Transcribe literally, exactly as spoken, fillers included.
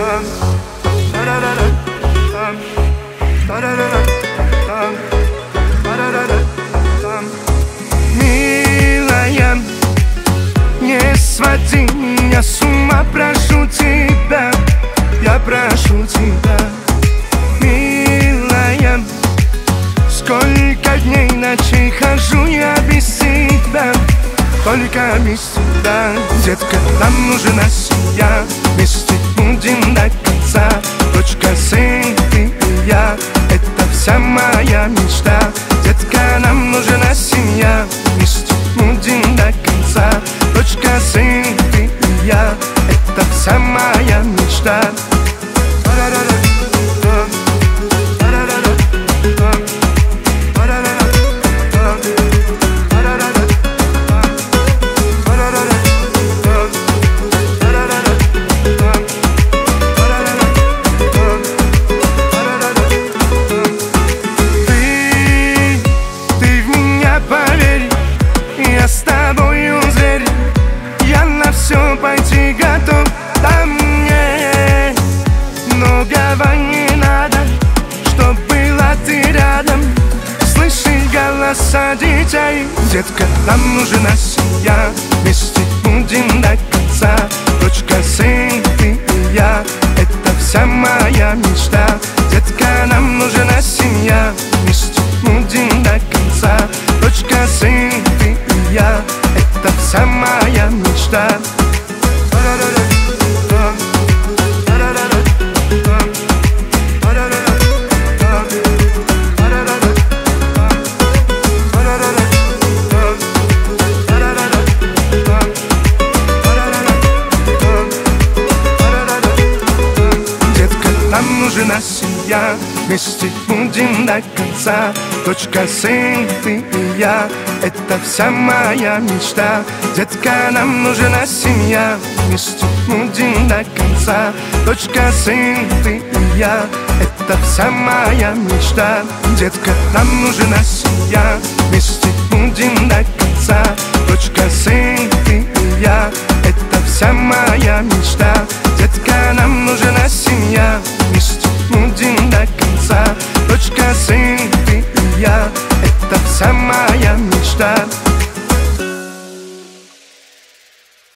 Милая, не своди меня с ума, прошу тебя, я прошу тебя. Милая, сколько дней, ночей хожу я без тебя, только без тебя. Детка, нам нужна семья, вместе будем до конца. Дочка, сын, ты и я, это вся моя мечта. Детка, нам нужна семья, вместе будем до конца. Дочка, сын, ты и я, это вся моя мечта. С тобою, зверь, я на все пойти готов. Да мне многого не надо, чтоб была ты рядом. Слышишь голоса детей? Детка, нам нужна семья, вместе будем до конца. Дочка, сын, ты и я, это вся моя мечта. Детка, нам нужна семья, вместе будем до конца. Дочка, сын, ты и я, это вся моя мечта. Детка, нам нужна семья, вместе будем до конца. Дочка, сын, ты и я, это вся моя мечта. Детка, нам нужна семья, вместе будем до конца. Дочка, сын, ты и я, это вся моя мечта. Детка, нам нужна семья, вместе будем до конца. Дочка, сын, ты и я, это вся моя мечта. Детка, нам нужна